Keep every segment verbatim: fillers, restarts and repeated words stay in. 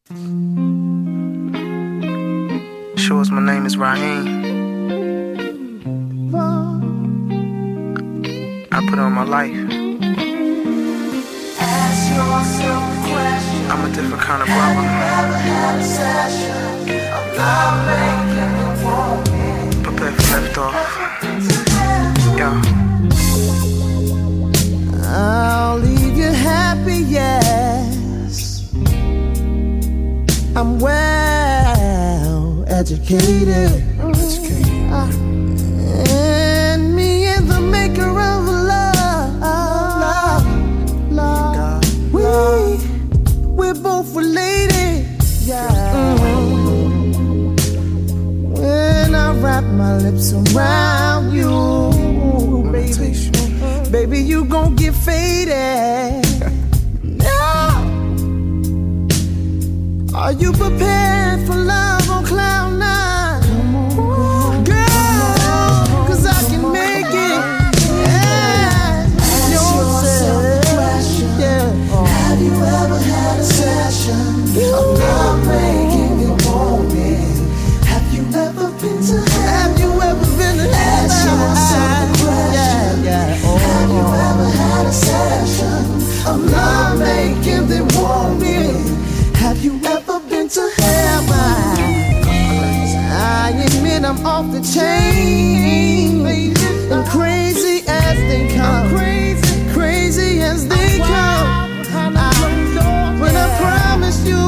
Shows my name is Raheem. I put on my life. I'm a different kind of brother. Prepare for left off. Yeah. I'll leave you happy, yes. I'm well educated. educated. Uh, and me and the maker of love, love, love. We, we're both related. Yeah. Mm-hmm. When I wrap my lips around you, baby, baby, you gon' get faded. No. Are you prepared for love on cloud nine? Girl, cause I can make it. Yeah. Yeah. Have you ever had a session of love making you want it? Have you ever been to heaven? Have you ever been to heaven? Ask yourself the question. Yeah, yeah. Oh. Have you ever had a session of love making them want it? Have you ever been to heaven? I admit I'm off the chain, baby. And crazy as they come, crazy, crazy as they come. I, but I promise you,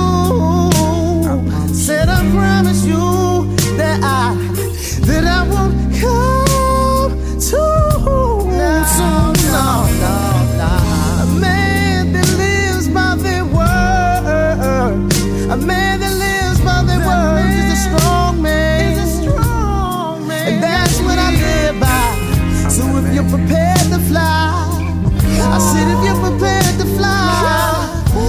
said I promise you that I, that I won't come too soon. No, no, no. A man that lives by their word, a man that lives by their word is a strong man. Is a strong man. And that's what I live by. So if you're prepared to fly, I said if you're prepared to fly, oh,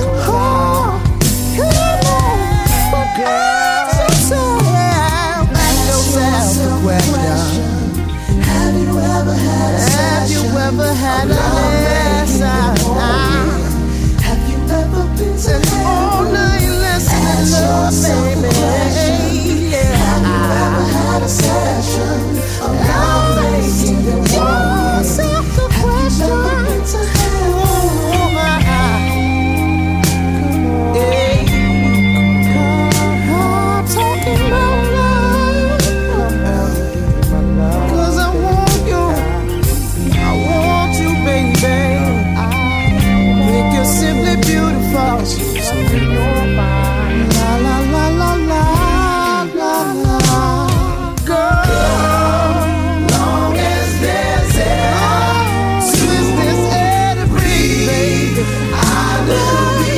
come on, girl. So ask yourself the question. Have you ever had a Have you session ever had of a love making lesson? you want it? Have you ever been to And all heaven? night lesson in Ask love, yourself the baby. question. Yeah. Have you ever had a session of love making you want it? Yourself the Have you question. ever been to heaven? Oh, my. Hey. I'm talking about love. 'Cause I want you. I want you, baby. I think you're simply beautiful. La la la la la la la. Girl, Long as there's air twist this air to breathe, baby. I will be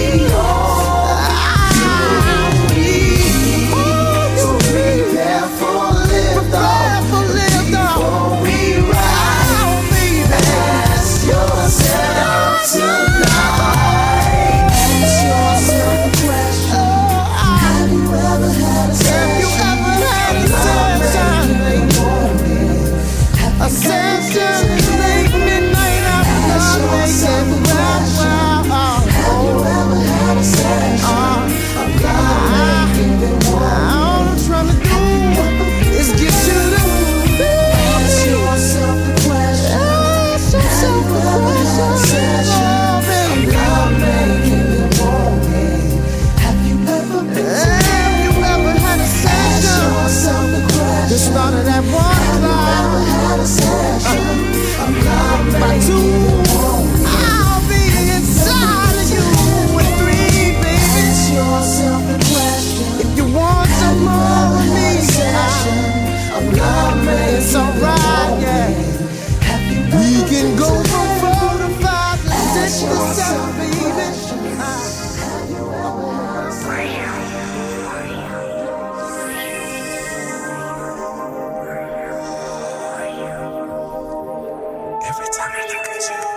I'll be so prepare for liftoff for liftoff. before we ride. Oh, baby. Ask yourself tonight. Ask yourself the question. Have you ever had a Have you session ever had a of love session? making you want it? Have A you session ever been to late midnight after Ask yourself making the wow, question. wow, Have you oh. ever had a session of love making you want it? All I'm trying to do is get you to Ask yourself the question. ask yourself the question. Oh, baby. Love making you want it. Have you ever been to Have you ever had a Ask session yourself the that question. started at one Have you o'clock ever had a session of love by making two? you want it? I'll be inside of you at three, baby. Ask yourself the question. If you want some more of me, Session of love making it's you alright, want yeah. it. Have you We ever can been go to from four to five to six Ask to yourself seven, the baby. question. Have you ever had a session? Every time I look at you.